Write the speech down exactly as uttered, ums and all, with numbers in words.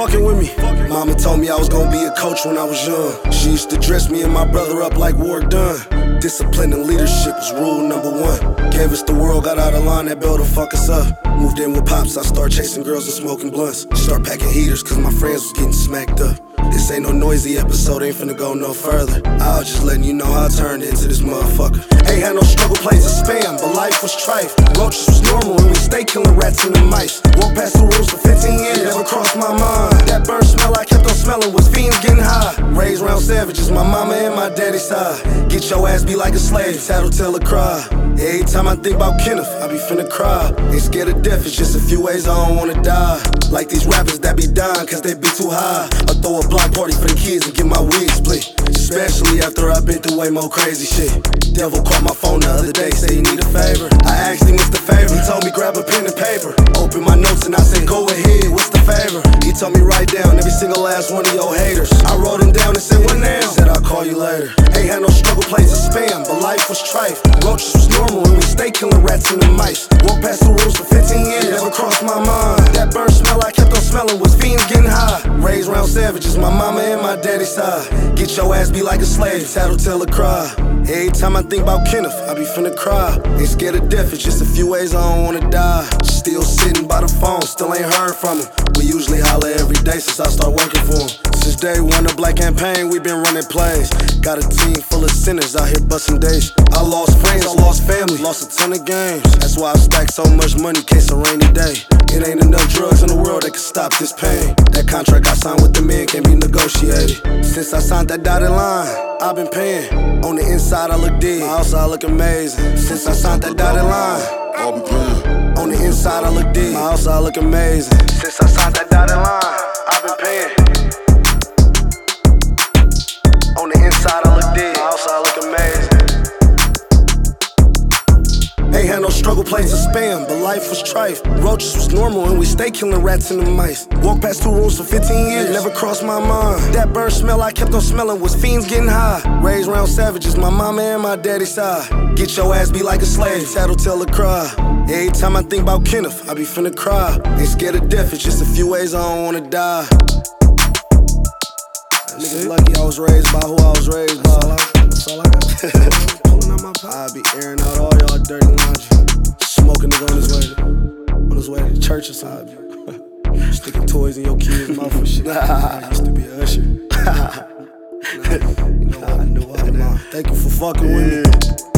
fucking with me. Mama told me I was gonna be a coach when I was young. She used to dress me and my brother up like war done. Discipline and leadership was rule number one. Gave us the world, got out of line, that bell to fuck us up. Moved in with pops, I start chasing girls and smoking blunts. Start packing heaters, cause my friends was getting smacked up. This ain't no noisy episode, ain't finna go no further. I was just letting you know how I turned into this motherfucker. Ain't had no struggle plays of spam, but life was trife. Roaches was normal and we stay killing rats and the mice. Walked past the rules for fifteen years, never crossed my mind. That burn smell I kept on smelling was fiends getting high. Raised round savages, my mama and my daddy's side. Get your ass be like a slave, tattletale or cry. Every time I think about Kenneth, I be finna cry. Ain't scared of death, it's just a few ways I don't wanna die. Like these rappers that be dying cause they be too high. I throw a block party for the kids and get my weed split. Especially after I've been through way more crazy shit. Devil called my phone the other day, say he need a favor. I asked him what's the favor, he told me grab a pen and paper. Open my notes and I said go ahead, what's the favor? He told me write down every single last one of your haters. I wrote him down and said what now? Said I'll call you later. Ain't had no struggle plays of spam, but life was trife. Roaches was normal and we stay killing rats and the mice. Walked past the rules for fifteen years, never crossed my mind. That burn smell I kept on smelling was fiends getting high. Raised round savages, my mama and my daddy's side. Get your ass be like a slave, tattletale or cry. Every time I think about Kenneth, I be finna cry. Ain't scared of death, it's just a few ways I don't wanna die. Still sitting by the phone, still ain't heard from him. We usually holler every day since I start working for him. Since day one of Black Campaign, we been running plays. Got a team full of sinners out here busting days. I lost friends, I lost family, lost a ton of games. That's why I stacked so much money in case a rainy day. It ain't enough drugs in the world that can stop this pain. That contract I signed with the men can't be negotiated. Since I signed that dotted line, I've been paying. On the inside I look dead, my outside look amazing. Since I signed that dotted line, I'll be paying. On the inside I look dead, my outside look amazing. Since I signed that dotted line, I've been paying. On the inside I look dead, my outside look amazing. Ain't had no struggle plays of spam, but life was trife. Roaches was normal and we stay killing rats and the mice. Walked past two rules for fifteen years, never crossed my mind. That burn smell I kept on smelling was fiends getting high. Raised round savages, my mama and my daddy's side. Get your ass be like a slave, tattletale or cry. Every time I think about Kenneth, I be finna cry. Ain't scared of death, it's just a few ways I don't wanna die. Niggas lucky I was raised by who I was raised by. That's all I got. Pulling out my pot. I be airing out all y'all dirty laundry. Smoking nigga on his way, on his way to church or something. Sticking toys in your kids' mouth and shit. I used to be an usher. Nah, you know what? I knew I Thank you for fucking with me.